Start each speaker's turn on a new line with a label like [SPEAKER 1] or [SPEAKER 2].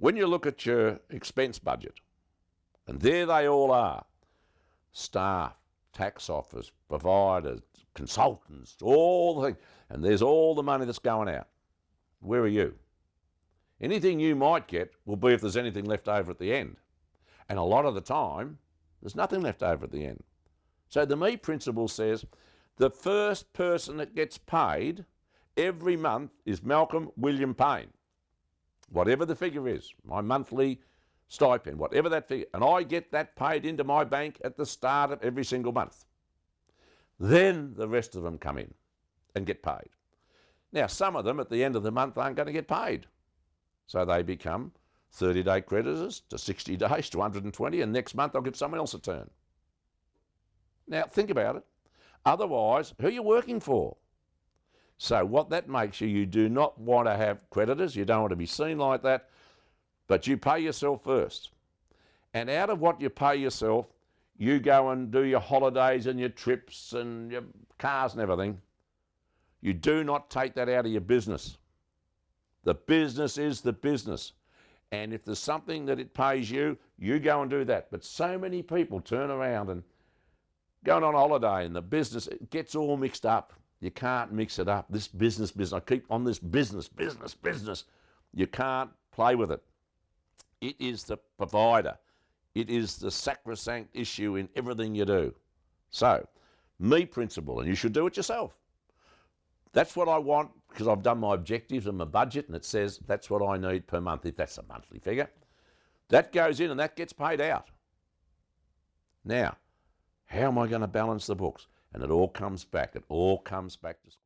[SPEAKER 1] When you look at your expense budget, and there they all are, staff, tax office, providers, consultants, all the things, and there's all the money that's going out. Where are you? Anything you might get will be if there's anything left over at the end. And a lot of the time, there's nothing left over at the end. So the Me principle says the first person that gets paid every month is Malcolm William Payne. Whatever the figure is, my monthly stipend, whatever that figure, and I get that paid into my bank at the start of every single month. Then the rest of them come in and get paid. Now, some of them at the end of the month aren't going to get paid. So they become 30-day creditors to 60 days to 120, and next month I'll give someone else a turn. Now, think about it. Otherwise, who are you working for? So what that makes you, you do not want to have creditors. You don't want to be seen like that, but you pay yourself first. And out of what you pay yourself, you go and do your holidays and your trips and your cars and everything. You do not take that out of your business. The business is the business. And if there's something that it pays you, you go and do that. But so many people turn around and going on holiday and the business, it gets all mixed up. You can't mix it up. This business, I keep on this business. You can't play with it. It is the provider. It is the sacrosanct issue in everything you do. So, Me principle, and you should do it yourself. That's what I want because I've done my objectives and my budget, and it says that's what I need per month, if that's a monthly figure. That goes in and that gets paid out. Now, how am I going to balance the books? And it all comes back. It all comes back to